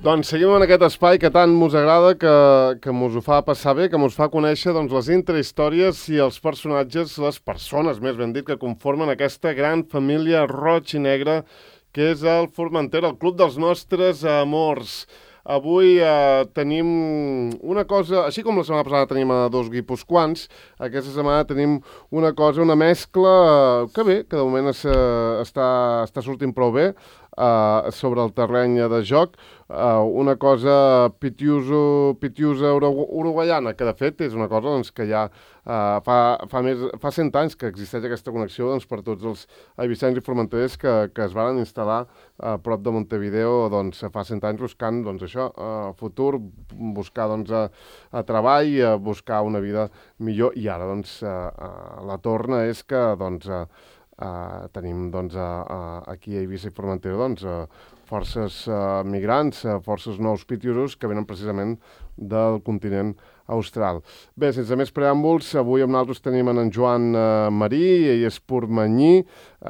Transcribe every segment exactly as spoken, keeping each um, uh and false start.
Doncs seguim en aquest espai que tant mos agrada, que, que mos ho fa passar bé, que mos fa conèixer doncs, les intrahistòries i els personatges, les persones, més ben dit, que conformen aquesta gran família roig i negra que és el Formentera, el club dels nostres amors. Avui eh, tenim una cosa, així com la setmana passada tenim a dos guipuscoans, aquesta setmana tenim una cosa, una mescla eh, que bé, que de moment es, eh, està, està sortint prou bé eh, sobre el terreny de joc, eh, una cosa pitiuso, pitiusa uruguaiana, que de fet és una cosa doncs, que ja Uh, fa, fa, més, fa cent anys que existeix aquesta connexió doncs, per tots els eivissencs i formenterers que, que es van instal·lar a prop de Montevideo doncs, fa cent anys buscant doncs, això, uh, futur, buscar doncs, a, a treball, a buscar una vida millor i ara doncs, uh, uh, la torna és que doncs, uh, uh, tenim doncs, uh, uh, aquí a Eivissa i Formentera doncs, uh, forces uh, migrants, uh, forces nous pitiusos que venen precisament del continent austral. Bé, sense més preàmbuls, avui amb nosaltres tenim en Joan uh, Marí, ell és portmanyí,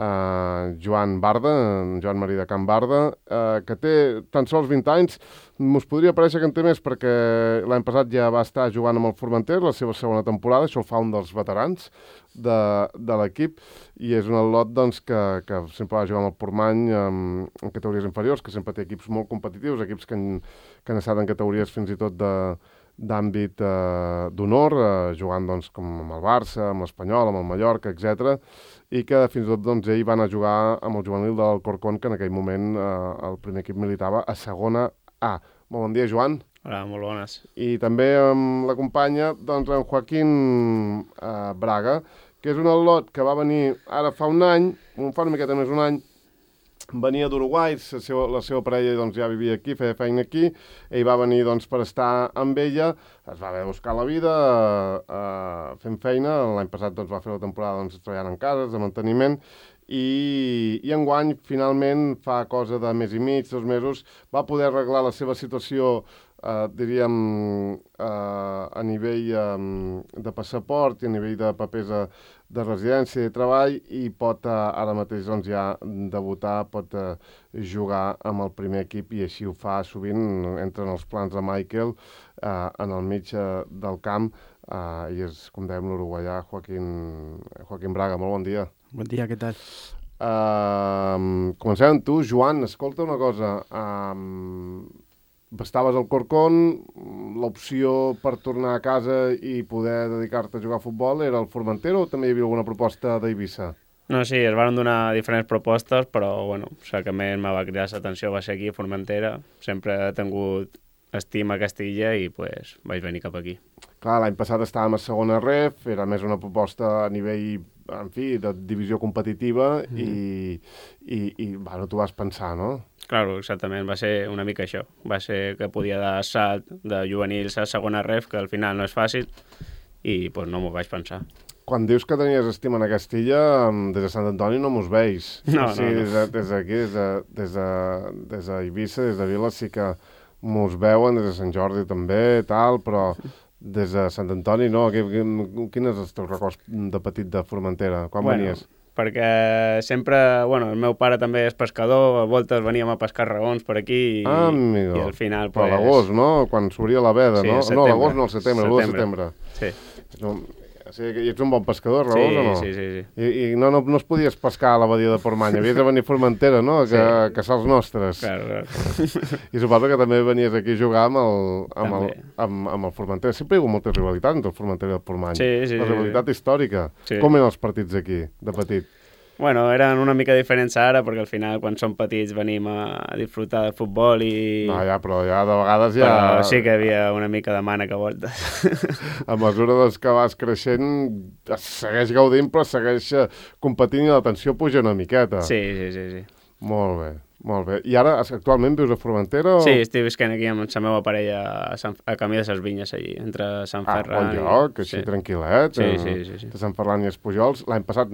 uh, Joan Barda, en Joan Marí de Can Barda, uh, que té tan sols vint anys. Mos podria parèixer que en té més perquè l'any passat ja va estar jugant amb el Formentera, la seva segona temporada, això el fa un dels veterans de, de l'equip, i és un al·lot doncs, que, que sempre va jugar amb el Portmany en, en categories inferiors, que sempre té equips molt competitius, equips que han, que han estat en categories fins i tot de d'àmbit eh, d'honor, eh, jugant doncs, com amb el Barça, amb l'Espanyol, amb el Mallorca, etcètera, i que fins i tot doncs, ell va anar a jugar amb el juvenil del Corcón, que en aquell moment eh, el primer equip militava a segona A. Molt bon dia, Joan. Hola, molt bones. I també amb la companya, doncs, en Joaquín eh, Braga, que és un al·lot que va venir ara fa un any, fa una miqueta més un any, venia d'Uruguai, la seva, la seva parella doncs, ja vivia aquí, feia feina aquí, ell va venir doncs, per estar amb ella, es va haver de buscar la vida eh, fent feina, l'any passat doncs, va fer la temporada doncs, treballant en cases, de manteniment, i, i enguany finalment fa cosa de mes i mig, dos mesos, va poder arreglar la seva situació Uh, diríem uh, a nivell um, de passaport i a nivell de papers de, de residència i treball i pot uh, ara mateix doncs, ja debutar, pot uh, jugar amb el primer equip i així ho fa sovint, entra en els plans de Michael uh, en el mig uh, del camp uh, i és, com dèiem, l'uruguaià Joaquín, Joaquín Braga. Molt bon dia. Bon dia, què tal? Uh, comencem amb tu, Joan. Escolta una cosa, uh, estaves al Corcón, l'opció per tornar a casa i poder dedicar-te a jugar a futbol era el Formentera o també hi havia alguna proposta d'Eivissa? No, sí, es van donar diferents propostes, però bueno, la que més me va cridar l'atenció va ser aquí, a Formentera. Sempre he tingut estima a Castilla i pues, vaig venir cap aquí. Clar, l'any passat estàvem a segona ref, era més una proposta a nivell, en fi, de divisió competitiva mm. i, i, i bueno, tu vas pensar, no? Claro, exactament, va ser una mica això. Va ser que podia dar salt de juvenils a segona ref, que al final no és fàcil, i pues, no m'ho vaig pensar. Quan dius que tenies estima a Castilla, des de Sant Antoni no mos veus. No, sí, no, no. Des d'aquí, des, de, des, de, des d'Eivissa, des de Vila, sí que mos veuen, des de Sant Jordi també, tal, però des de Sant Antoni no. Quin és el teu record de petit de Formentera? Quan bueno, venies? Perquè sempre, bueno, el meu pare també és pescador, a voltes veníem a pescar ragons per aquí i, ah, amigo. I al final... Però pues... a l'agost, no? Quan s'obria la veda, sí, no? Setembre. No, l'agost no, al setembre, l'u de setembre. Sí. No, o sigui, ets un bon pescador, Raúl, sí, o no? Sí, sí, sí. I, i no, no, no es podies pescar a la badia de Portmany, havies de venir a Formentera, no? A, sí. a caçar els nostres. Claro, claro. I suposo que també venies aquí a jugar amb el, amb el, amb, amb el Formentera. Sempre hi ha hagut molta rivalitat entre el Formentera i el Portmany. Sí, sí. La rivalitat sí. històrica. Sí. Com eren els partits aquí, de petit? Bueno, eren una mica diferents ara, perquè al final, quan som petits, venim a disfrutar de futbol i... No, ja, però ja de vegades ja... Però sí que hi havia una mica de mànec a voltes. A mesura doncs, que vas creixent, segueix gaudint, però segueix competint i la tensió puja una miqueta. Sí, sí, sí, sí. Molt bé, molt bé. I ara, actualment, vius a Formentera? O... Sí, estic visquent aquí amb la meva parella a, Sant... a Camí de ses Vinyes, allí, entre Sant Ferran... Ah, bon lloc, així sí. tranquil·let. Sí, sí, sí, sí. De Sant Ferran i els Pujols. L'any passat no.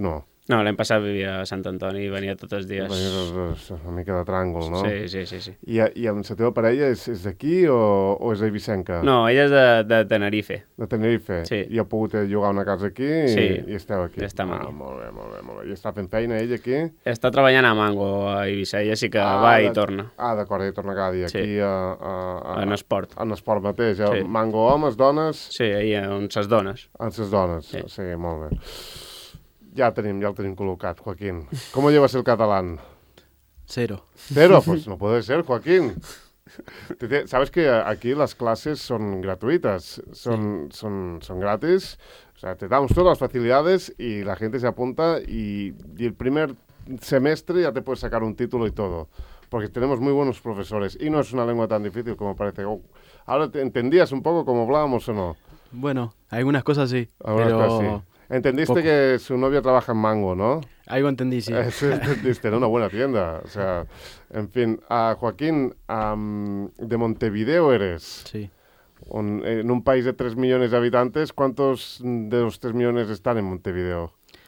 No, l'any passat vivia a Sant Antoni i venia tots els dies. Venia una mica de tràngol, no? Sí, sí, sí. sí. I, i la teva parella és, és d'aquí o, o és eivissenca? No, ella és de, de Tenerife. De Tenerife? Sí. I ha pogut llogar una casa aquí i, sí. i esteu aquí? Sí, estem ah, aquí. Molt bé, molt bé, molt bé. I està fent feina ell aquí? Està treballant a Mango, a Eivissa. Ella sí que ah, va de... i torna. Ah, d'acord, ella torna cada dia. Sí. Aquí a, a, a... En esport. En esport mateix. Sí. Mango homes, dones... Sí, ahí on ses dones. En ses dones, sí. sí, molt bé. Ya tenim, ya lo tenim col·locat, Joaquín. ¿Cómo llevas el catalán? Cero. ¿Cero? Pues no puede ser, Joaquín. Sabes que aquí las clases son gratuitas, son, sí. son, son gratis, o sea, te damos todas las facilidades y la gente se apunta y, y el primer semestre ya te puedes sacar un título y todo, porque tenemos muy buenos profesores y no es una lengua tan difícil como parece. Oh, ¿ahora te entendías un poco cómo hablábamos o no? Bueno, algunas cosas sí, algunas pero... cosas sí. Entendiste poco. Que su novia trabaja en Mango, ¿no? Algo entendí, sí. Eso entendiste, en una buena tienda. O sea, en fin. Uh, Joaquín, um, de Montevideo eres. Sí. Un, en un país de tres millones de habitantes, ¿cuántos de los tres millones están en Montevideo?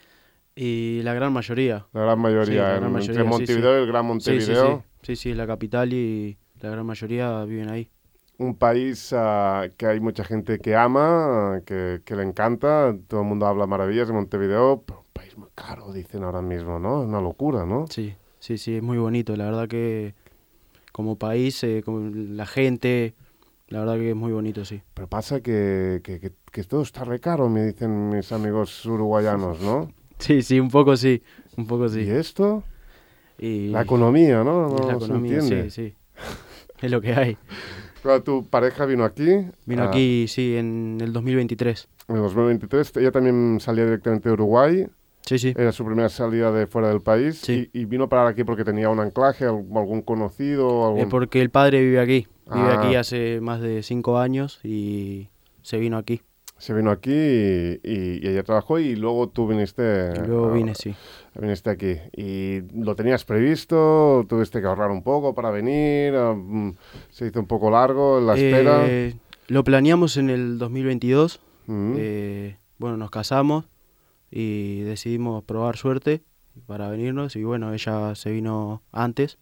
Y la gran mayoría. La gran mayoría. Sí, la gran en, mayoría entre Montevideo sí, y el Gran Montevideo. Sí, sí, sí. Sí, sí, la capital y la gran mayoría viven ahí. Un país uh, que hay mucha gente que ama, uh, que, que le encanta, todo el mundo habla maravillas de Montevideo, pero un país muy caro, dicen ahora mismo, ¿no? Es una locura, ¿no? Sí, sí, sí, es muy bonito, la verdad que como país, eh, como la gente, la verdad que es muy bonito, sí. Pero pasa que, que, que, que todo está re caro, me dicen mis amigos uruguayanos, ¿no? Sí, sí, un poco sí, un poco sí. ¿Y esto? Y... La economía, ¿no? No la economía, se entiende. sí, sí, es lo que hay. Claro, ¿tu pareja vino aquí? Vino ah, aquí, sí, en el dos mil veintitrés. En el dos mil veintitrés. Ella también salía directamente de Uruguay. Sí, sí. Era su primera salida de fuera del país. Sí. Y, y vino a parar aquí porque tenía un anclaje, algún conocido. Algún... Eh, porque el padre vive aquí. Vive ah. aquí hace más de cinco años y se vino aquí. Se vino aquí y, y, y ella trabajó y luego tú viniste... Y luego vine, sí. Viniste aquí. ¿Y lo tenías previsto? ¿Tuviste que ahorrar un poco para venir? Um, ¿Se hizo un poco largo la espera? Eh, lo planeamos en el dos mil veintidós. Mm. Eh, bueno, nos casamos y decidimos probar suerte para venirnos. Y bueno, ella se vino antes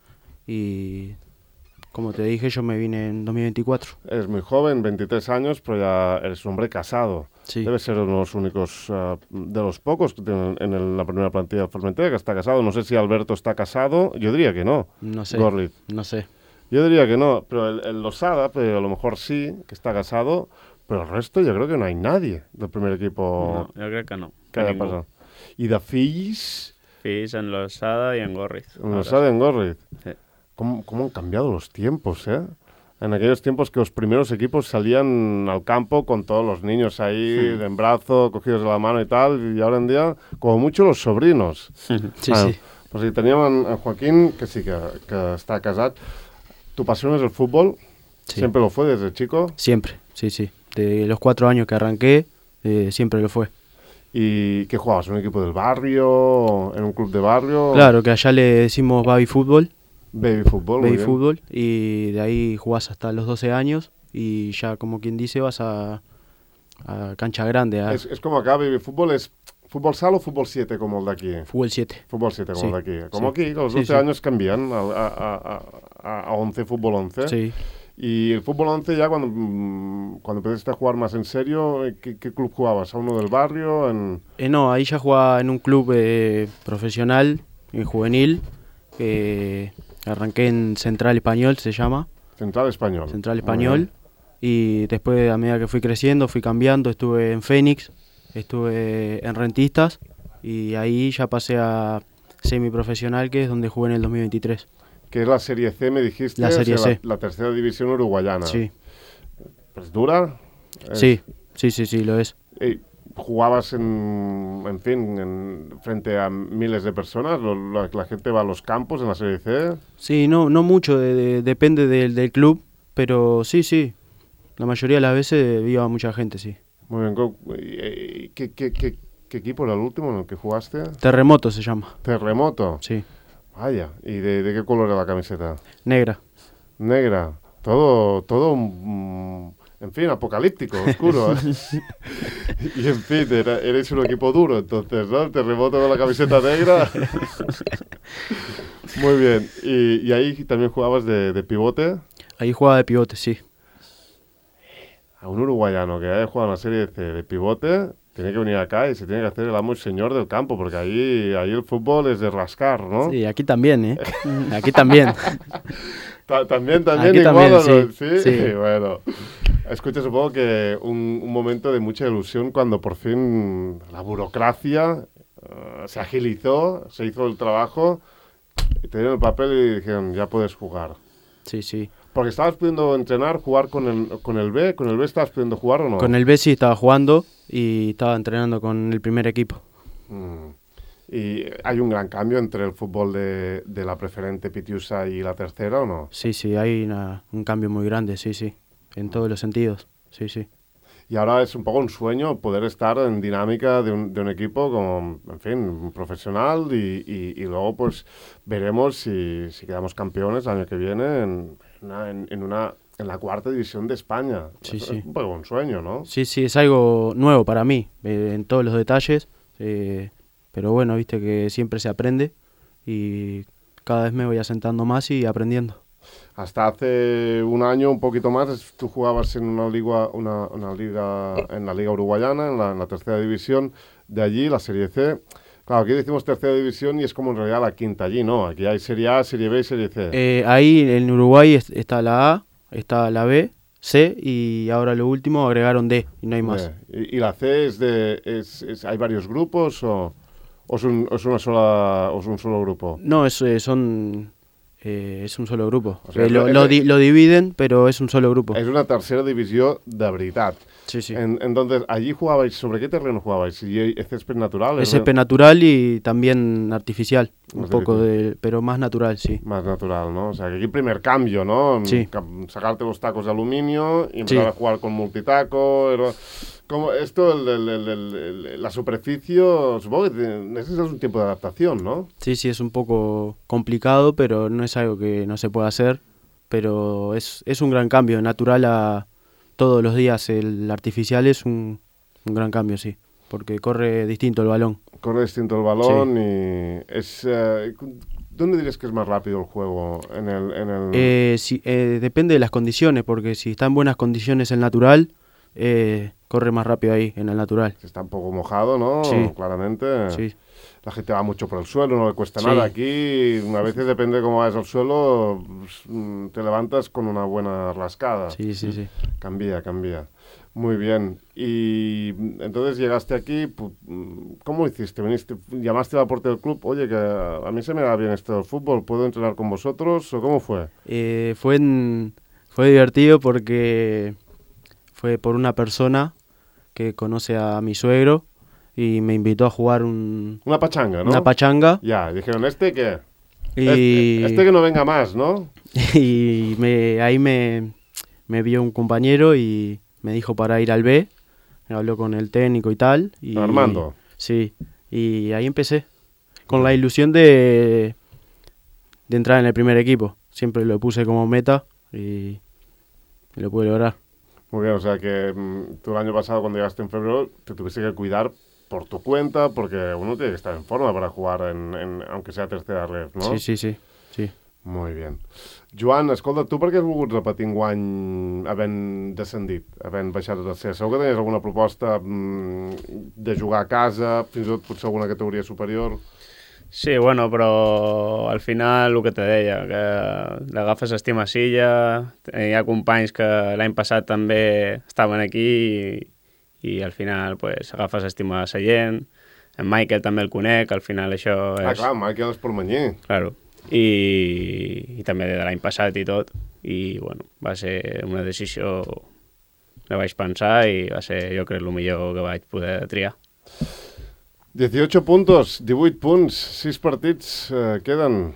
y... Como te dije, yo me vine en dos mil veinticuatro. Eres muy joven, veintitrés años, pero ya eres un hombre casado. Sí. Debes ser uno de los únicos, uh, de los pocos que tienen en el, la primera plantilla de Formentera que está casado. No sé si Alberto está casado, yo diría que no. No sé, Gorlitz. no sé. Yo diría que no, pero el, el Losada, pero a lo mejor sí, que está casado, pero el resto yo creo que no hay nadie del primer equipo. No, jo crec que no. Que haya pasado. ¿Y de fills? Fills en Losada y en Gorriz. En Losada y en Gorriz. Sí. ¿Cómo, ¿Cómo han cambiado los tiempos, eh? En aquellos tiempos que los primeros equipos salían al campo con todos los niños ahí, sí. en brazo, cogidos de la mano y tal, y ahora en día, como mucho, los sobrinos. Sí, ah, sí. Pues si teníamos a Joaquín, que sí que, que está casado. ¿Tu pasión es el fútbol? Sí. ¿Siempre lo fue desde chico? Siempre, sí, sí. De los cuatro años que arranqué, eh, siempre lo fue. ¿Y qué jugabas? ¿En un equipo del barrio? ¿En un club de barrio? Claro, que allá le decimos baby fútbol. Baby fútbol, Baby fútbol, y de ahí jugás hasta los doce años y ya, como quien dice, vas a, a cancha grande. A... Es, es como acá, baby fútbol es fútbol sala o fútbol siete como el de aquí. Fútbol siete. Fútbol siete como sí. el de aquí. Como sí. aquí, los sí, doce sí. años cambian a, a, a, a once, fútbol once. Sí. Y el fútbol once ya cuando, cuando empezaste a jugar más en serio, ¿qué, qué club jugabas? ¿A uno del barrio? En... Eh, no, ahí ya jugaba en un club eh, profesional, en juvenil, eh, arranqué en Central Español, se llama. Central Español. Central Español. Y después, a medida que fui creciendo, fui cambiando. Estuve en Fénix, estuve en Rentistas. Y ahí ya pasé a semiprofesional, que es donde jugué en el dos mil veintitrés. Que es la Serie C, me dijiste. La Serie o sea, C. La, la tercera división uruguayana. Sí. ¿Es dura? Es... Sí, sí, sí, sí, lo es. Hey, ¿jugabas en, en fin, en, frente a miles de personas? Lo, la, ¿La gente va a los campos en la Serie C? Sí, no, no mucho, de, de, depende del, del club, pero sí, sí. La mayoría de las veces iba mucha gente, sí. Muy bien. ¿Qué, qué, qué, qué equipo era el último en el que jugaste? Terremoto se llama. Terremoto. Sí. Vaya. ¿Y de, de qué color era la camiseta? Negra. Negra. Todo, todo. Mm, en fin, apocalíptico, oscuro. ¿eh? Y en fin, era, eres un equipo duro, entonces, ¿no? El terremoto con la camiseta negra. Muy bien. Y, y ahí también jugabas de, de pivote. Ahí jugaba de pivote, sí. A un uruguayano que haya jugado en la serie de, de pivote, tiene que venir acá y se tiene que hacer el amo y señor del campo, porque ahí, ahí el fútbol es de rascar, ¿no? Sí, aquí también, ¿eh? Aquí también. También, también, Aquí igual, también, ¿no? sí, ¿Sí? sí. Bueno, escucha, supongo que un, un momento de mucha ilusión cuando por fin la burocracia uh, se agilizó, se hizo el trabajo, y te dieron el papel y dijeron, ya puedes jugar. Sí, sí. Porque estabas pudiendo entrenar, jugar con el, con el B, ¿con el B estabas pudiendo jugar o no? Con el B sí estaba jugando y estaba entrenando con el primer equipo. Mm. ¿Y hay un gran cambio entre el fútbol de, de la preferente Pitiusa y la tercera o no? Sí, sí, hay una, un cambio muy grande, sí, sí, en todos los sentidos, sí, sí. Y ahora es un poco un sueño poder estar en dinámica de un, de un equipo como, en fin, un profesional y, y, y luego pues veremos si, si quedamos campeones el año que viene en, en, en, una, en la cuarta división de España. Sí, es, sí. es un poco un sueño, ¿no? Sí, sí, es algo nuevo para mí, eh, en todos los detalles, eh, pero bueno, viste que siempre se aprende y cada vez me voy asentando más y aprendiendo. Hasta hace un año, un poquito más, tú jugabas en una liga, una, una liga, en la liga uruguayana, en la, en la tercera división de allí, la Serie C. Claro, aquí decimos tercera división y es como en realidad la quinta allí, ¿no? Aquí hay Serie A, Serie B y Serie C. Eh, ahí en Uruguay es- está la A, está la B, C y ahora lo último agregaron D y no hay más. ¿Y, y la C es de, es, es- hay varios grupos o, o es un, o es una sola, o es un solo grupo? No, es, eh, son, eh, es un solo grupo. O sea, Eh, lo, es- lo di- lo dividen, pero es un solo grupo. Es una tercera división de veritat. Sí, sí. En- entonces, allí jugabais, ¿sobre qué terreno jugabais? ¿Y es césped natural? Es césped natural y también artificial, un Más poco artificial. de, pero más natural, sí. Más natural, ¿no? O sea, que aquí primer cambio, ¿no? Sí. Cam- Sacarte los tacos de aluminio y empezar Sí. a jugar con multitaco. Era- como esto, el- el- el- el- el- la superficie, supongo que te- necesitas un tiempo de adaptación, ¿no? Sí, sí, es un poco complicado, pero no es algo que no se pueda hacer. Pero es, es un gran cambio, natural a todos los días. El artificial es un, un gran cambio, sí, porque corre distinto el balón. Corre distinto el balón y es... eh, ¿Dónde dirías que es más rápido el juego? En el... En el... Eh, si, eh, depende de las condiciones, porque si está en buenas condiciones el natural, eh, corre más rápido ahí, en el natural. Está un poco mojado, ¿no? Sí. Claramente. Sí, La gente va mucho por el suelo, no le cuesta Sí. nada. Aquí, a veces depende de cómo vayas al suelo, pues, mm, te levantas con una buena rascada. sí, sí, sí. Cambia, cambia. Muy bien. Y mm, entonces llegaste aquí, pu- mm, ¿cómo hiciste? ¿Viniste, llamaste al portero del club? Oye, que a mí se me da bien esto del fútbol, ¿puedo entrenar con vosotros? ¿O cómo fue? Eh, fue, en- fue divertido porque fue por una persona que conoce a mi suegro y me invitó a jugar un, Una pachanga, ¿no? una pachanga Ya, dijeron, ¿este qué? y, Este, este que no venga más, ¿no? y me, ahí me, me vio un compañero y me dijo para ir al B, me habló con el técnico y tal. Y, Armando. Sí, y ahí empecé, con la ilusión de, de entrar en el primer equipo. Siempre lo puse como meta y lo pude lograr. Muy bien, o sea que mm, tú el año pasado cuando llegaste en febrero te tuviste que cuidar por tu cuenta porque uno tiene que estar en forma para jugar, en, en, aunque sea tercera red, no? Sí, sí, sí, sí. Molt bé. Joan, escolta, tu per què has volgut repetir enguany havent descendit, havent baixat a tercera? Segur que tenies alguna proposta mm, de jugar a casa, fins i tot potser alguna categoria superior? Sí, bueno, però al final el que te deia, que l'agafes estima silla, hi ha companys que l'any passat també estaven aquí i, i al final pues, agafes estima seient, en Michael també el conec, al final això és... Ah, clar, Michael és portmanyer. Claro. I, i també de l'any passat i tot, i bueno, va ser una decisió que vaig pensar i va ser jo crec el millor que vaig poder triar. dieciocho puntos, divuit punts, sis partits eh, queden,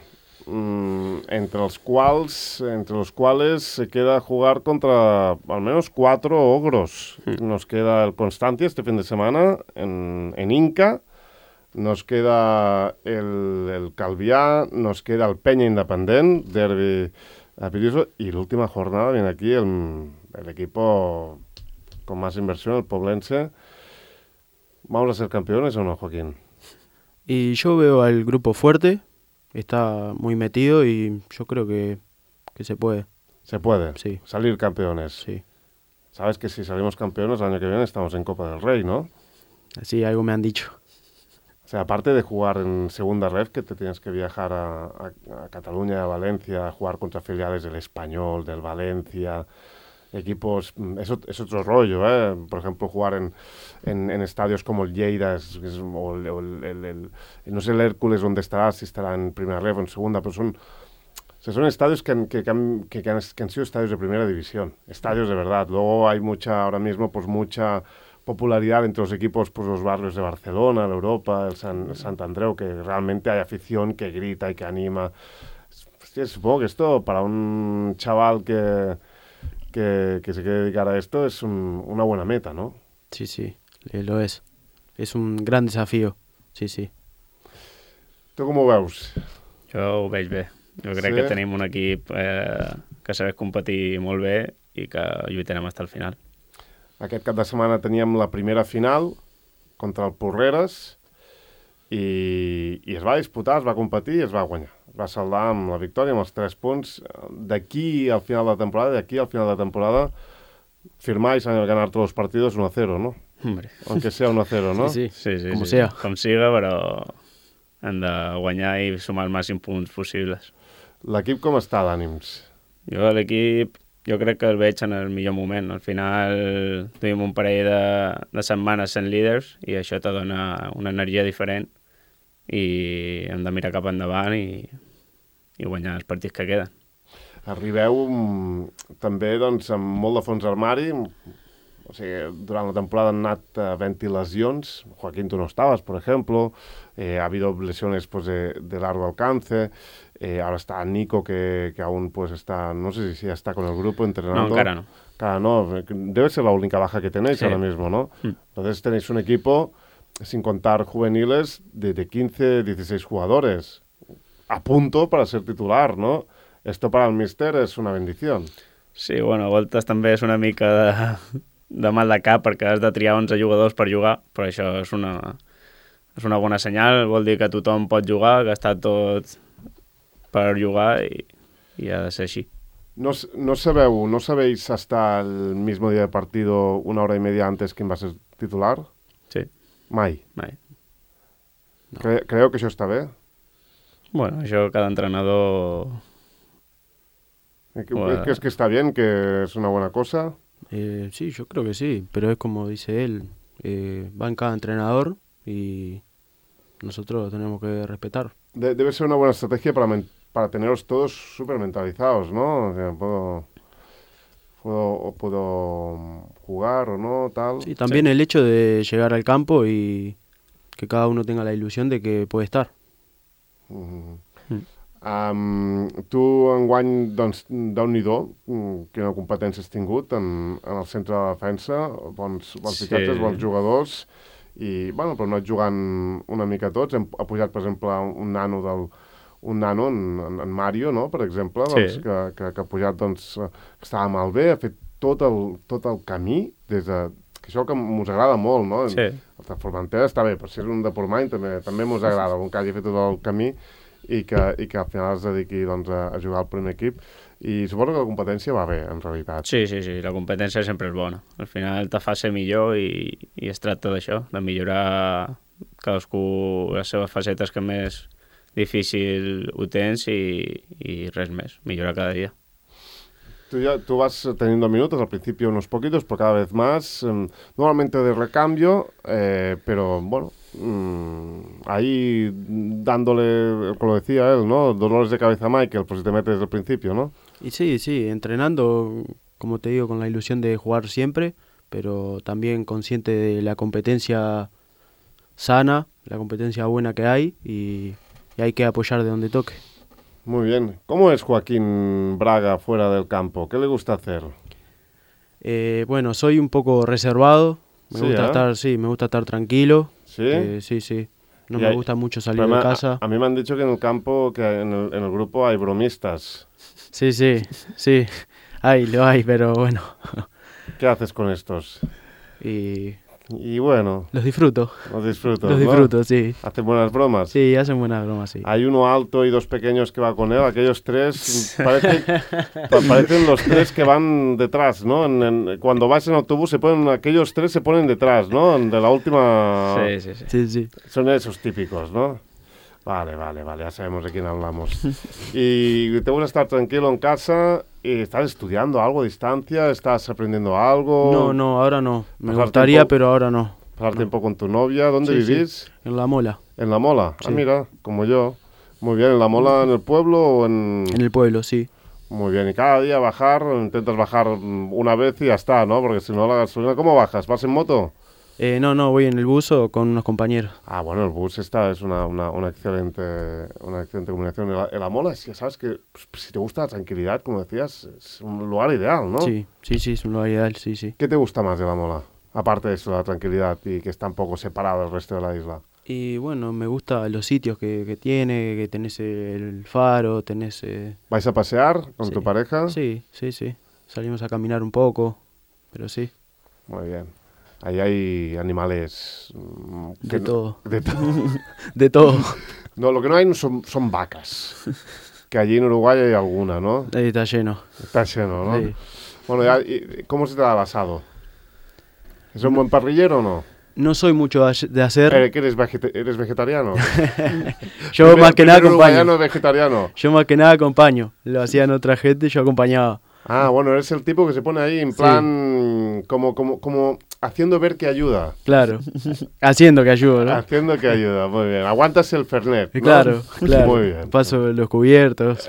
mm, entre els quals, entre los cuales se queda jugar contra al menos cuatro ogros. Mm. Nos queda el Constantia este fin de semana en, en Inca, nos queda el, el Calvià, nos queda el Penya Independent, derbi a Piriso, y la última jornada viene aquí el, el equipo con más inversión, el Poblense. ¿Vamos a ser campeones o no, Joaquín? Y yo veo al grupo fuerte, está muy metido y yo creo que, que se puede. ¿Se puede? Sí. Salir campeones. Sí. Sabes que si salimos campeones el año que viene estamos en Copa del Rey, ¿no? Así algo me han dicho. O sea, aparte de jugar en segunda ref, que te tienes que viajar a, a, a Cataluña, a Valencia, a jugar contra filiales del Español, del Valencia, equipos, es, es otro rollo, ¿eh? Por ejemplo, jugar en, en, en estadios como el Lleida, es, es, o, el, o el, el, el, no sé el Hércules dónde estará, si estará en primera ref o en segunda, pero son, o sea, son estadios que han, que, que, han, que, que, han, que han sido estadios de primera división, estadios de verdad. Luego hay mucha, ahora mismo, pues mucha popularidad entre los equipos, pues los barrios de Barcelona, la Europa, el, San, el Sant Andreu, que realmente hay afición que grita y que anima. Hostia, supongo que esto para un chaval que, que, que se quiere dedicar a esto es un, una buena meta, ¿no? Sí, sí, lo es. Es un gran desafío, sí, sí. Tu com ho veus? Jo ho veig bé. Jo crec Sí? que tenim un equip eh, que sabés competir molt bé i que lluitarem fins al final. Aquest cap de setmana teníem la primera final contra el Porreres i, i es va disputar, es va competir i es va guanyar. Es va saldar amb la victòria, amb els tres punts. D'aquí al final de la temporada, d'aquí al final de la temporada, firmáis a ganar todos los partidos uno a cero, ¿no? Hombre. Aunque sea uno a cero, ¿no? Sí, sí. Sí, sí, Com sí. sea. Com siga, però hem de guanyar i sumar els màxims punts possibles. L'equip com està d'ànims? Jo l'equip, jo crec que el veig en el millor moment. Al final tenim un parell de, de setmanes sent líders i això te dona una energia diferent i hem de mirar cap endavant i, i guanyar els partits que queden. Arribeu mm, també doncs, amb molt de fons armari. O sigui, durant la temporada han anat eh, havent-hi lesions. Joaquín, tú no estabas, por ejemplo. Eh, ha habido lesiones pues, de, de largo alcance. Eh, ahora está Nico, que, que aún pues, está, no sé si ya está con el grupo entrenando. No, encara no. Encara no. Debe ser la única baja que tenéis Sí. ahora mismo, ¿no? Mm. Entonces tenéis un equipo, sin contar juveniles, de, de quince, dieciséis jugadores. A punto para ser titular, ¿no? Esto para el míster es una bendición. Sí, bueno, a voltes també és una mica de, de mal de cap perquè has de triar onze jugadors per jugar, però això és una, és una bona senyal, vol dir que tothom pot jugar, que està tot per jugar i, i ha de ser així. ¿No, no, sabeu, ¿No sabéis hasta el mismo día de partido, una hora y media antes, quién va a ser titular? Sí, Mai. mai. No. Cre creo que això està bé. Bueno, això cada entrenador... ¿Es que, Bueno. ¿Es que está bien, que es una buena cosa? Eh, sí, yo creo que sí, pero es como dice él, eh, va en cada entrenador y nosotros lo tenemos que respetar. De debe ser una buena estrategia para, para teneros todos súper mentalizados, ¿no? O sea, puedo, puedo, puedo jugar o no, tal. Sí, también Sí. el hecho de llegar al campo y que cada uno tenga la ilusión de que puede estar. Mm. Mm. Um, tu enguany, doncs, Déu-n'hi-do, mm, quina competència has tingut en, en el centre de defensa, bons, bons Sí. fitxatges, bons jugadors, i, bueno, però no et jugant una mica tots. Hem, ha pujat, per exemple, un nano del un nano, en, en, en Mario, no?, per exemple, doncs, Sí. que, que, que ha pujat, doncs, que estava malbé, ha fet tot el, tot el camí, des de, que això que mos agrada molt, no? Sí. El de Formentera està bé, per ser un de Portmany també, també mos agrada, un que hagi fet tot el camí i que, i que al final es dediqui doncs, a, a jugar al primer equip. I suposo que la competència va bé, en realitat. Sí, sí, sí, la competència sempre és bona. Al final te fa ser millor i, i es tracta d'això, de millorar cadascú les seves facetes que més difícil ho tens i, i res més, millorar cada dia. Tú, ya, tú vas teniendo minutos, al principio unos poquitos, pero cada vez más, eh, normalmente de recambio, eh, pero bueno, mmm, ahí dándole, como decía él, ¿no? Dolores de cabeza a Michael, pues si te metes desde el principio, ¿no? Y sí, sí, entrenando, como te digo, con la ilusión de jugar siempre, pero también consciente de la competencia sana, la competencia buena que hay y, y hay que apoyar de donde toque. Muy bien. ¿Cómo es Joaquín Braga fuera del campo? ¿Qué le gusta hacer? Eh, bueno, soy un poco reservado, me Sí, gusta ¿eh? estar, sí, me gusta estar tranquilo. ¿Sí? Eh, sí, sí. No Y me hay- gusta mucho salir Pero de me- casa. A, a mí me han dicho que en el campo, que en el, en el grupo hay bromistas. Sí, sí, sí. Hay, lo hay, pero bueno. ¿Qué haces con estos? Y Y bueno, los disfruto. los disfruto, Los ¿no? disfruto, sí. Hacen buenas bromas. Sí, hacen buenas bromas, sí. Hay uno alto y dos pequeños que va con él. Aquellos tres parece- pa- parecen los tres que van detrás, ¿no? En- en- cuando vas en autobús se ponen aquellos tres se ponen detrás, ¿no? De la última. Sí, sí, sí. Sí, sí. Son esos típicos, ¿no? Vale, vale, vale, ya sabemos de quién hablamos. Y te gusta estar tranquilo en casa y estás estudiando algo a distancia, estás aprendiendo algo. No, no, ahora no. Me Pasar gustaría, tiempo- pero ahora no. Pasar no. tiempo con tu novia. ¿Dónde Sí, sí. vivís? En La Mola, En La Mola. Ah, Sí. mira, como yo. Muy bien, ¿en La Mola en el pueblo o en...? en el pueblo, sí. Muy bien, y cada día bajar, intentas bajar mm, una vez y ya está, ¿no? Porque si no la gasolina, ¿cómo bajas? ¿Vas en moto? Eh, no, no, voy en el bus o con unos compañeros. Ah, bueno, el bus esta es una, una, una excelente una excelente combinación. En la, en la Mola, es que sabes que pues, si te gusta la tranquilidad, como decías, es un lugar ideal, ¿no? Sí, sí, sí, es un lugar ideal, sí, sí. ¿Qué te gusta más de la Mola? Aparte de eso, la tranquilidad y que está un poco separado del resto de la isla. Y bueno, me gustan los sitios que, que tiene, que tenés el faro, tenés... eh, ¿Vais a pasear con sí. tu pareja? Sí, sí, sí. Salimos a caminar un poco, pero sí, Muy bien. Ahí hay animales... mm, que de no- todo, De todo. de todo. No, lo que no hay no son, son vacas. Que allí en Uruguay hay alguna, ¿no? Ahí está lleno. Está lleno, ¿no? Sí. Bueno, ya, ¿y ¿cómo se te da el asado? ¿Es un buen parrillero o no? No soy mucho de de hacer, Eh, ¿que eres, vegeta- ¿Eres vegetariano? yo Primer- más que nada primer uruguayano acompaño. es vegetariano. Yo más que nada acompaño. Lo hacían otra gente, yo acompañaba. Ah, bueno, eres el tipo que se pone ahí en Sí. plan... Como, como, como haciendo ver que ayuda. Claro, haciendo que ayudo, ¿no? Haciendo que ayuda, muy bien. Aguantas el Fernet, ¿no? Claro, claro. Muy bien. Paso los cubiertos.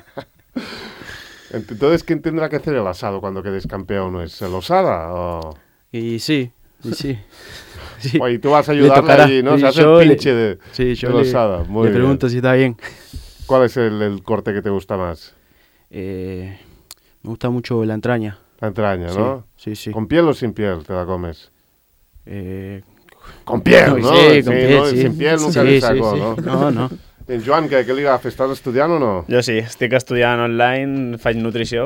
Entonces, ¿quién tendrá que hacer el asado cuando quedes campeón? ¿Es el Osada o...? Y sí, y sí. sí. Oye, tú vas a Le ayudarle tocará. allí, ¿no? Y Se hace yo el le- pinche de, Sí, yo de le, Osada. Muy le bien. pregunto si está bien. ¿Cuál es el, el corte que te gusta más? Eh, me gusta mucho la entraña. La entraña, ¿no? Sí, sí. sí. ¿Con piel o sin piel te la comes? Eh, Con piel, ¿no? Sí, con piel, ¿no? sí. Sin piel nunca Sí, li sí, saco, sí. no? No, no. En Joan, què, què li agafa? Estàs estudiant o no? Jo sí, estic estudiant online, faig nutrició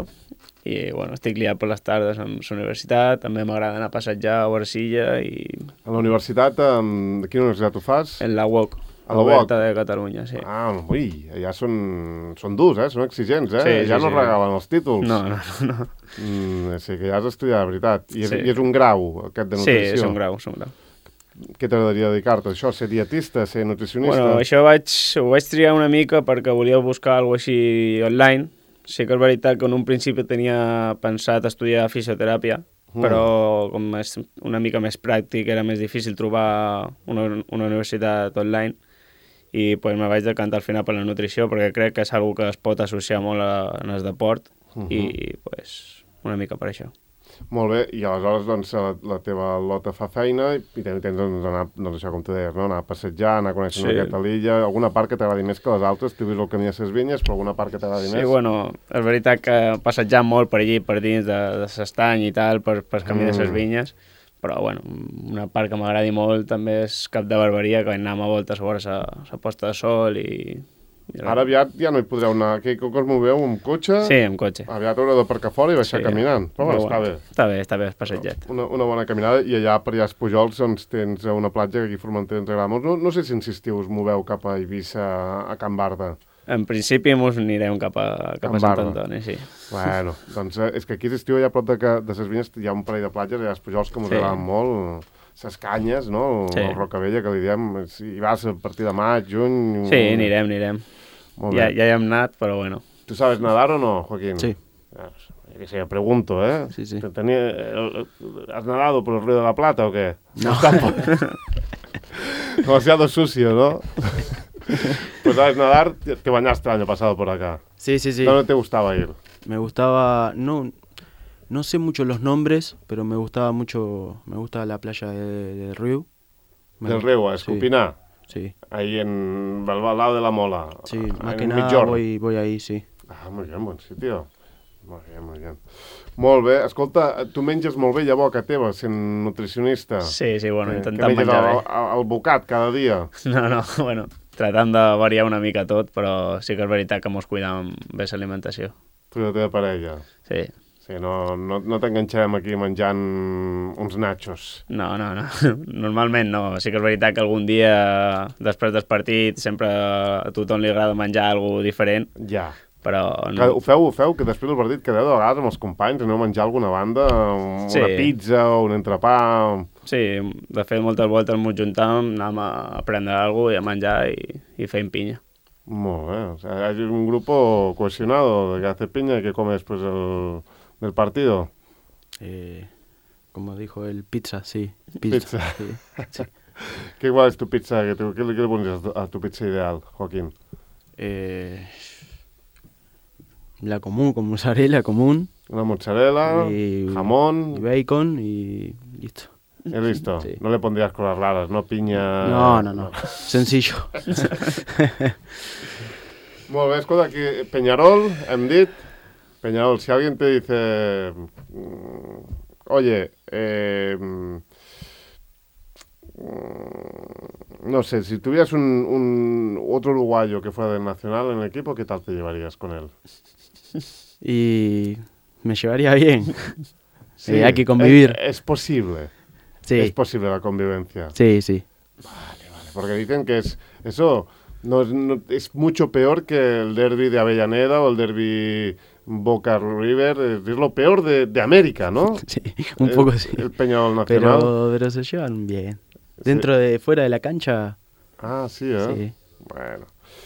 i bueno, estic liat per les tardes amb la universitat, també m'agrada anar a passejar a Orsilla i A la universitat, um, de quina universitat ho fas? en la U O C, A la Oberta de Catalunya, sí. Ah, ui, ja són, són durs, eh? Són exigents, eh? Sí, sí, ja no sí. regalen els títols. No, no, no. no. Mm, sí, que ja has estudiat, de veritat. I és, Sí. i és un grau, aquest de Sí, nutrició. és un grau, és un grau. Què t'agradaria dedicar-te? Això, ser dietista, ser nutricionista? Bueno, això vaig, ho vaig triar una mica perquè volia buscar alguna cosa així online. Sí que és veritat que en un principi tenia pensat estudiar fisioteràpia, Mm. però com és una mica més pràctic era més difícil trobar una, una universitat online i pues, me vaig decantar al final per la nutrició perquè crec que és una que es pot associar molt a, en el deport Mhm. i pues, una mica per això. Molt bé, i aleshores doncs, la, la teva lota fa feina i també tens doncs, anar, doncs, això com tu deies, no? Anar a passejar, anar a conèixer Sí. una miqueta l'illa, alguna part que t'agradi més que les altres, tu vius el camí de ses vinyes, però alguna part que t'agradi Sí, més? bueno, és veritat que passejant molt per allí, per dins de, de l'estany i tal, per, per camí de les Mm. vinyes, però bueno, una part que m'agradi molt també és Cap de Barberia, que vaig anar a voltes a veure la, la posta de sol i... i Ara aviat ja no hi podreu anar, que com que us moveu amb cotxe, Sí, amb cotxe. aviat haureu d'aparcar fora i baixar Sí. caminant. Però bueno, està bé. Està bé, està bé, és passejat. Una, una bona caminada, i allà per allà als Pujols doncs, tens una platja que aquí a Formentera ens agrada molt. No, no sé si en estiu us moveu cap a Eivissa, a Can Barda. En principi mos anirem cap a, cap a Amb Sant barba. Antoni, sí. Bueno, doncs eh, és que aquí a l'estiu allà a prop de, ca- de ses vinyes hi ha un parell de platges, allà als Pujols que ens Sí. agraden molt, ses canyes, no? Sí. El Rocavella, que li diem, si hi vas a partir de maig, juny... Sí, anirem, anirem. Molt Ja, bé. ja hi hem anat, però bueno. ¿Tú sabes nadar o no, Joaquín? Sí. Ah, que se pregunto, ¿eh? Sí, sí. ¿Te- tenía- eh, ¿Has nadado por el Río de la Plata o qué? No. Demasiado sucio, ¿no? Pues sabes nadar, te te bañaste el año pasado por acá. Sí, sí, sí. ¿Dónde te gustaba ir? Me gustaba, no, no sé mucho los nombres, pero me gustaba mucho, me gusta la playa de- del río. Me Del gusta- Río, a sí, Escupiná, Sí, ahí en al lado de la Mola. sí, ah, más en que nada Migjorn. voy, voy ahí, sí. Ah, muy bien, buen sitio. Molt bé, molt bé. Molt bé. Escolta, tu menges molt bé llavors a casa teva, sent nutricionista. Sí, sí, bueno, que, intentant que menjar el, bé. el, el bocat cada dia. No, no, bueno, tratant de variar una mica tot, però sí que és veritat que mos cuidam bé l'alimentació. Tu i la teva parella. Sí. Sí, no, no, no t'enganxarem aquí menjant uns nachos. No, no, no. Normalment no. Sí que és veritat que algun dia, després del partit, sempre a tothom li agrada menjar alguna diferent, Ja. però Que, no. ho feu, ho feu, que després del partit quedeu de vegades amb els companys, aneu a menjar alguna banda, una Sí. pizza o un entrepà... Sí, de fet, moltes voltes ens juntàvem, anàvem a prendre alguna cosa i a menjar i, i fem pinya. Molt bé. O sea, hay un grupo cohesionado de que hace piña y que come después del, del partido. Eh, como dijo el pizza, sí. Pizza. Sí, sí. ¿Qué igual es tu pizza? ¿Qué, te- qué le, qué le pones a tu, a tu pizza ideal, Joaquín? Eh, la común, con mozzarella común. Una mozzarella, y, jamón... y bacon y listo. y listo. Sí. No le pondrías cosas raras, ¿no? Piña... No, no, no. Sencillo. Molt bé, escolta, aquí Peñarol, hem dit. Peñarol, si alguien te dice... mm, Oye, eh, mm, no sé, si tuvieras un, un otro uruguayo que fuera del Nacional en el equipo, ¿qué tal te llevarías con él? Y me llevaría bien. Sí, Eh, hay que convivir. Es, es posible, Sí, es posible la convivencia. sí, sí. Porque dicen que es eso no es, no- es mucho peor que el derbi de Avellaneda o el derbi Boca River. Es, es lo peor de, de América, ¿no? Sí, un El- poco sí. El Peñarol Nacional. Pero, pero se llevan bien. Dentro de, fuera de la cancha, Ah, sí, eh? sí. Bueno.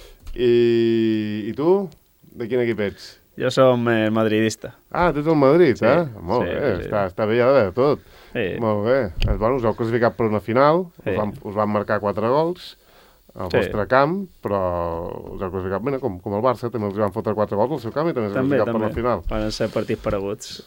I, I tu? De quin equip ets? Jo som eh, madridista. Ah, tu ets el Madrid, Sí, eh? Molt sí, bé, sí. Està, està bé ja de tot. Sí. Molt bé. Eh, Bueno, us heu classificat per una final, Sí. us, van, us van marcar quatre gols al Sí. vostre camp, però us heu classificat bé, com, com el Barça, també els van fotre quatre gols al seu camp i també s'ha També, classificat per també. la final. Van ser partits pareguts.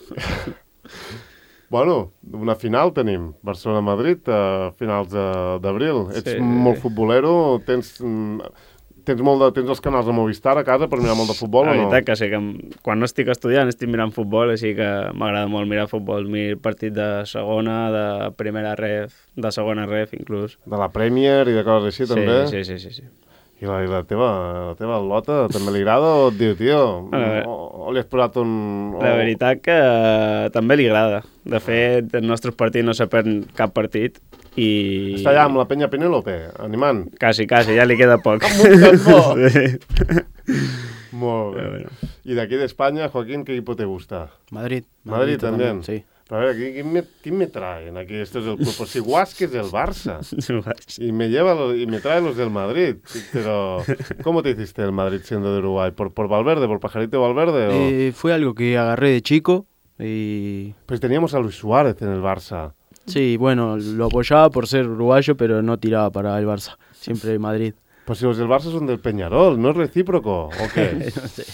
Bueno, una final tenim, Barcelona-Madrid, a finals de- d'abril. Ets Sí. molt futbolero, tens, mm, tens, molt de, tens els canals de Movistar a casa per mirar molt de futbol La o no? veritat que sí, que em- quan no estic estudiant estic mirant futbol, així que m'agrada molt mirar futbol. Mir partit de segona, de primera ref, de segona ref, inclús. De la Premier i de coses així, també? Sí, sí, sí, sí, sí. I la, i la teva, la teva lota també li agrada o et diu, tio, A veure. o, o li has posat un... O... La veritat que eh, també li agrada. De fet, els nostres partits no se perd cap partit i... Està allà amb la penya Penélope, animant. Quasi, quasi, ja li queda poc. Amb un cantó. Sí. Molt bé. Pero bueno. I d'aquí d'Espanya, Joaquín, ¿qué equipo te gusta? Madrid. Madrid también. Sí. Pero a ver, aquí, ¿quién me, quién me traen? Aquí, esto es el club. Pues igual que es del Barça. Y me lleva lo- y me trae los del Madrid. Pero, ¿cómo te hiciste el Madrid siendo de Uruguay? ¿Por, por Valverde, por Pajarito Valverde? O... Eh, fue algo que agarré de chico y Pues teníamos a Luis Suárez en el Barça. sí, bueno, lo apoyaba por ser uruguayo, pero no tiraba para el Barça. Siempre Madrid. Pues si los del Barça son del Peñarol, ¿no es recíproco? ¿O qué? No sé.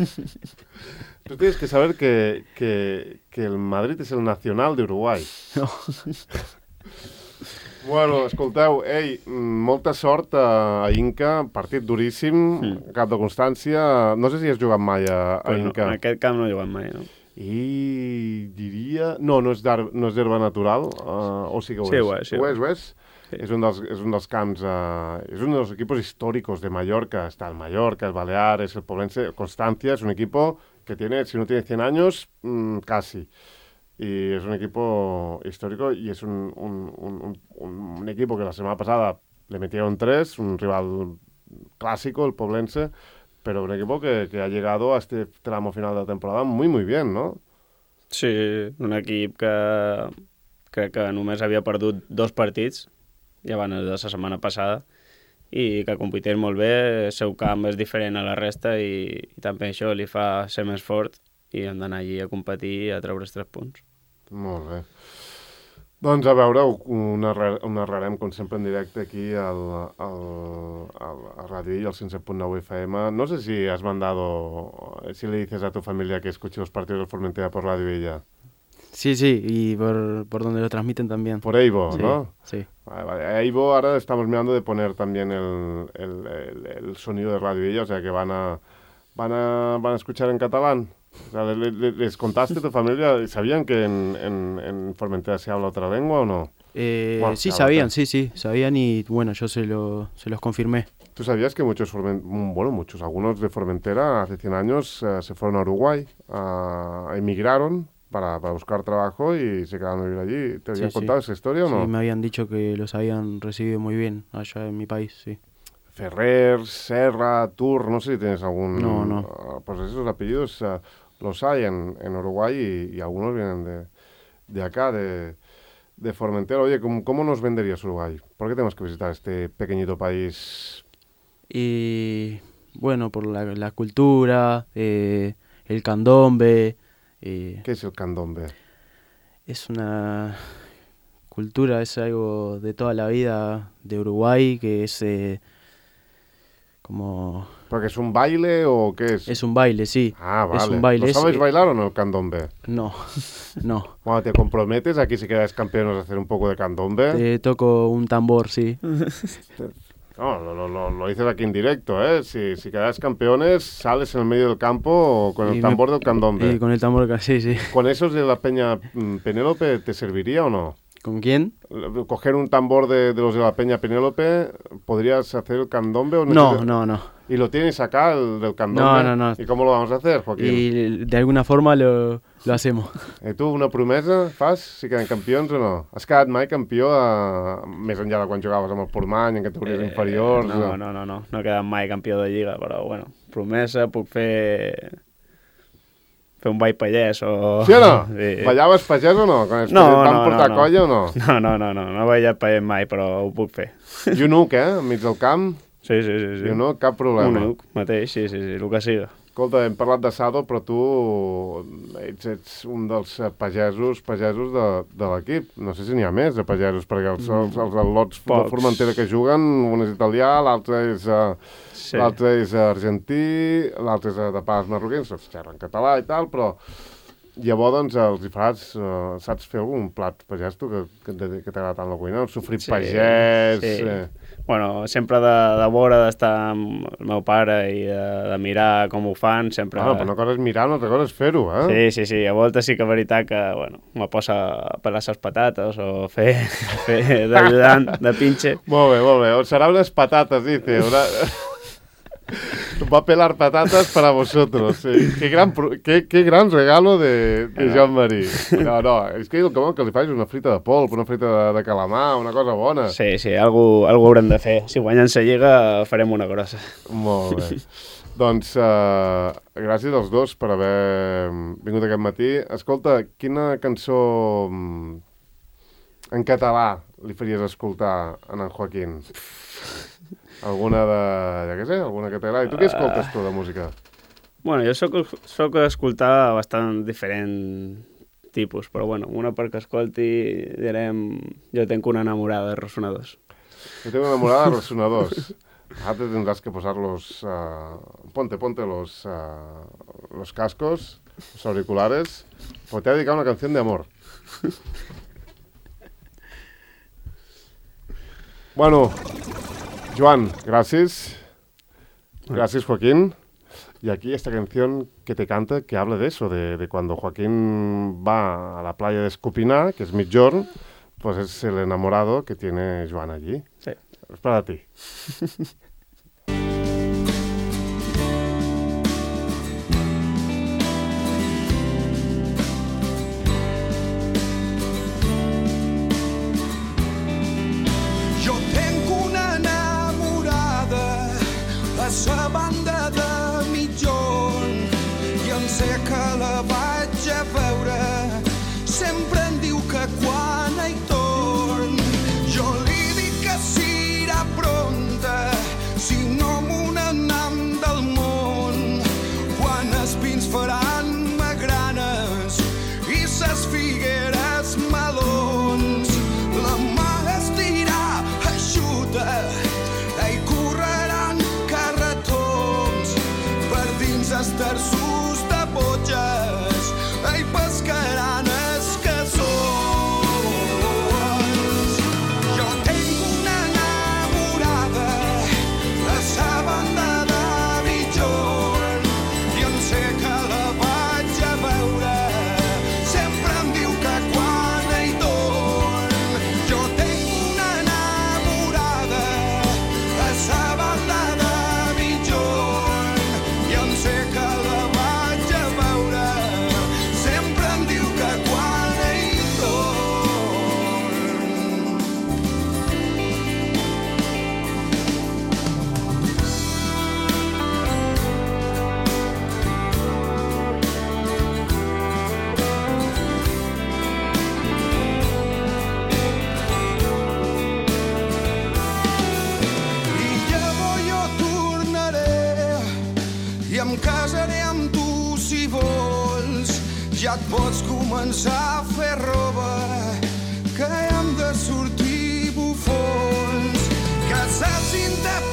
Tú tienes que saber que, que, que el Madrid és el nacional d'Uruguai. No. Bueno, escolteu, ei, mm, molta sort a, a Inca, partit duríssim, Mm. cap de constància. No sé si has jugat mai a, a Pues no, Inca. en aquest camp no he jugat mai, no? I diria... No, no és, d'ar- no és herba natural, uh, o sí que ho Sí, és. ho és, sí, ho ho és, ho és. Sí. És, un dels, és un dels camps, uh, és un dels equipos históricos de Mallorca. Está el Mallorca, el Baleares, el Poblense. Constancia es un equipo que tiene, si no tiene cien años, mmm, casi. Y es un equipo histórico y es un, un, un, un, un equipo que la semana pasada le metieron tres, un rival clásico, el Poblense, pero un equipo que, que ha llegado a este tramo final de la temporada muy, muy bien, ¿no? Sí, un equip que crec que només havia perdut dos partits, ja van els de la setmana passada, i que competeix molt bé, el seu camp és diferent a la resta i, i també això li fa ser més fort i hem d'anar allí a competir i a treure els tres punts. Molt bé. Doncs a veure, ho narra- ho narrarem com sempre en directe aquí al, al, al, a Radio I, al cent set punt nou F M. No sé si has mandado, si le dices a tu familia que escuche los partidos del Formentera por Radio Illa. Sí, sí, y por, por donde lo transmiten también. Por Eibo, Sí, ¿no? sí. Vale, vale. A Eibo ahora estamos mirando de poner también el, el, el, el sonido de Radio Illa, o sea que van a, van a, van a escuchar en catalán. O sea, le, le, ¿les contaste a tu familia? ¿Sabían que en, en, en Formentera se habla otra lengua o no? Eh, Bueno, sí, claro, sabían, claro. sí, sí, sabían y bueno, yo se, lo, se los confirmé. ¿Tú sabías que muchos, Formen- bueno, muchos, algunos de Formentera hace cien años eh, se fueron a Uruguay, a, emigraron para, para buscar trabajo y se quedaron a vivir allí? ¿Te habían Sí, sí. contado esa historia o no? Sí, me habían dicho que los habían recibido muy bien allá en mi país, sí. Ferrer, Serra, Tur, no sé si tienes algún... No, no. Uh, pues esos apellidos uh, los hay en, en Uruguay y, y algunos vienen de, de acá, de, de Formentera. Oye, ¿cómo, ¿cómo nos venderías Uruguay? ¿Por qué tenemos que visitar este pequeñito país? Y bueno, por la, la cultura, eh, el candombe, eh, ¿Qué es el candombe? es una cultura, es algo de toda la vida de Uruguay, que es eh, como... ¿Porque es un baile o qué es? Es un baile, sí. Ah, vale. Es un baile. ¿Lo es, sabes eh, bailar o no el candombe? No, no. Bueno, te comprometes aquí si quedas campeones a hacer un poco de candombe. Te toco un tambor, sí. No, lo, lo, lo, lo dices aquí en directo, ¿eh? Si, si quedas campeones, sales en el medio del campo con el Y tambor me- del candombe. Y con el tambor, sí, sí. ¿Con esos de la Peña mm, Penélope te serviría o no? ¿Con quién? Coger un tambor de, de los de la Peña Penélope, ¿podrías hacer el candombe o No, necesitas- no, no. ¿Y lo tienes acá, el del candombe? No, no, no. ¿Y cómo lo vamos a hacer, Joaquín? Y de alguna forma lo, lo hacemos. I tu, una promesa fas si queden campions o no? Has quedat mai campió a... més enllà de quan jugaves amb el Portmany, en categories eh, inferiors? No, no, no, no, no he quedat mai campió de Lliga, però bueno, promesa, puc fer fer un ball pagès o... Sí o no? Sí. Ballaves pagès o no? Quan es No, van no, portar no, no. colla o no? No, no, no, no, no he ballat pagès mai, però ho puc fer. I un uc, eh? Enmig del camp, Sí, sí, sí. sí. i un uc, cap problema. Un uc mateix, sí, sí, sí, el que siga. Escolta, hem parlat de Sado, però tu ets, ets un dels eh, pagesos, pagesos de, de l'equip. No sé si n'hi ha més de pagesos, perquè els, els, els al·lots de Pocs. Formentera que juguen, un és italià, l'altre és, uh, Sí. l'altre és argentí, l'altre és uh, de pares marroquins, els xerren català i tal, però llavors doncs, els hi faràs, uh, saps fer algun plat pagès, tu, que, que, que t'agrada tant la cuina? Un sofrit Sí, pagès... sí. Eh. Bueno, sempre de, de vora, d'estar amb el meu pare i de, de mirar com ho fan, sempre... Bueno, però una cosa és mirar, una altra cosa és fer-ho, eh? Sí, sí, sí, a voltes sí que és veritat que, bueno, me posa a pelar les patates o fer, fer d'ajudant, de pinche. Molt bé, molt bé. Serà unes patates, dice. Una... Va a pelar patatas para vosotros. Sí. Qué, gran, pro- qué, qué gran regalo de, de Jean-Marie. No, no, és que el que vol que li facis una frita de polp, una frita de, de calamar, una cosa bona. Sí, sí, algú, algú haurem de fer. Si guanyem la lliga farem una grossa. Molt bé. Doncs uh, gràcies als dos per haver vingut aquest matí. Escolta, quina cançó mm, en català li faries escoltar a en Joaquín? Alguna de... ja què sé, alguna que t'agradi. Tu què escoltes tu de música? Bueno, jo soc, soc escoltar bastant diferent tipus, però bueno, una perquè escolti, direm, jo tenc una enamorada de ressonadors. Yo tengo una enamorada de resonadors. Ahora te tendrás que posar los... Uh, ponte, ponte los, uh, los cascos, los auriculares, porque te ha dedicado una canción de amor. Bueno, Joan, gracias. Gracias, Joaquín. Y aquí esta canción que te canta, que habla de eso, de, de cuando Joaquín va a la playa de Escopiná, que es Migjorn, pues es el enamorado que tiene Joan allí. Sí. Es para ti. Jo tenc una enamorada a la banda de Migjorn i em sé que la vaig a veure. Sempre em diu que quan hi torn jo li dic que serà pronta, si no m'ho n'anam del món. Quan els pins faran magranes i ses figueres melons, la mà estirà eixuta i correran carretons per dins els terços de botges i pescaran escassons. Jo tenc una enamorada a la banda de Migjorn i em sé que la vaig em casaré amb tu si vols. Ja et pots començar a fer roba, que hem de sortir bufons. Casats independents